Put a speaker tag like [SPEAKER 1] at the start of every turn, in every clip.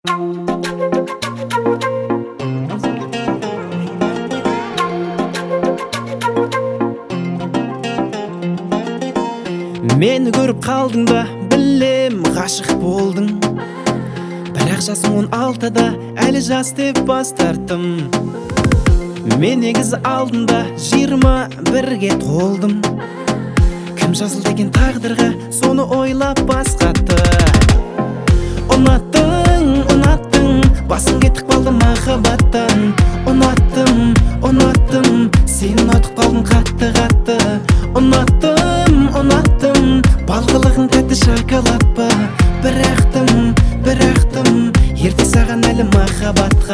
[SPEAKER 1] Мені көріп қалдың ба, білем ғашық болдың. Бірақ жасың 16-да, әлі жас деп бас тарттым. Мен негізі алдында 21-ге толдым. Кім жазылды екен тағдырға, соны ойлап бас қатты. Ұнаттың, басым кетіп қалды махаббаттан. Ұнаттым, сені ұнатып қалдым қатты. Ұнаттым, балғылығың тәтті шоколад па. Бірақтым, ерте саған әлі махаббатқа.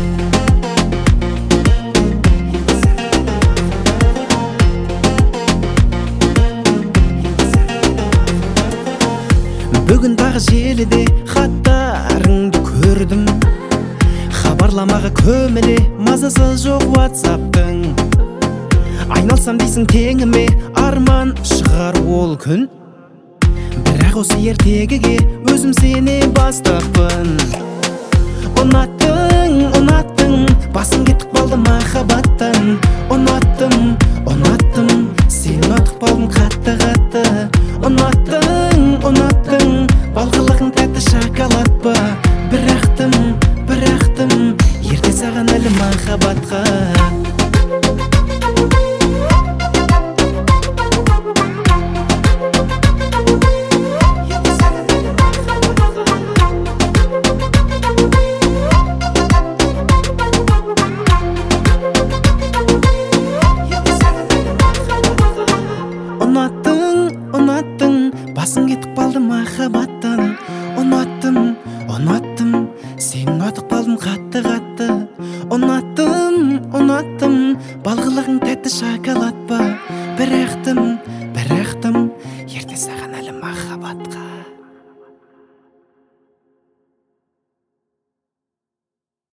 [SPEAKER 1] Бүгін тағы желіде хаттарыңды көрдім. Хабарламаға көміле, мазасы жоқ WhatsApp'тың. Айналсам дейсің теңіме, арман шығар ол күн. Бірақ осы ертегіге өзім сене бастаппын. Ұнаттың, басым кетіп қалды махаббаттан. Ұнаттым, сені ұнатып қалдым қатты. Ұнаттың, балғылығың тәтті шоколад па. Бірақтым, ерте саған әлі махаббатқа. Ұнаттың, басым кетіп қалды махаббаттан. Ұнаттым, сені ұнатып қалдым қатты. Ұнаттым, балғылығың тәтті шоколад па. Бірақтым,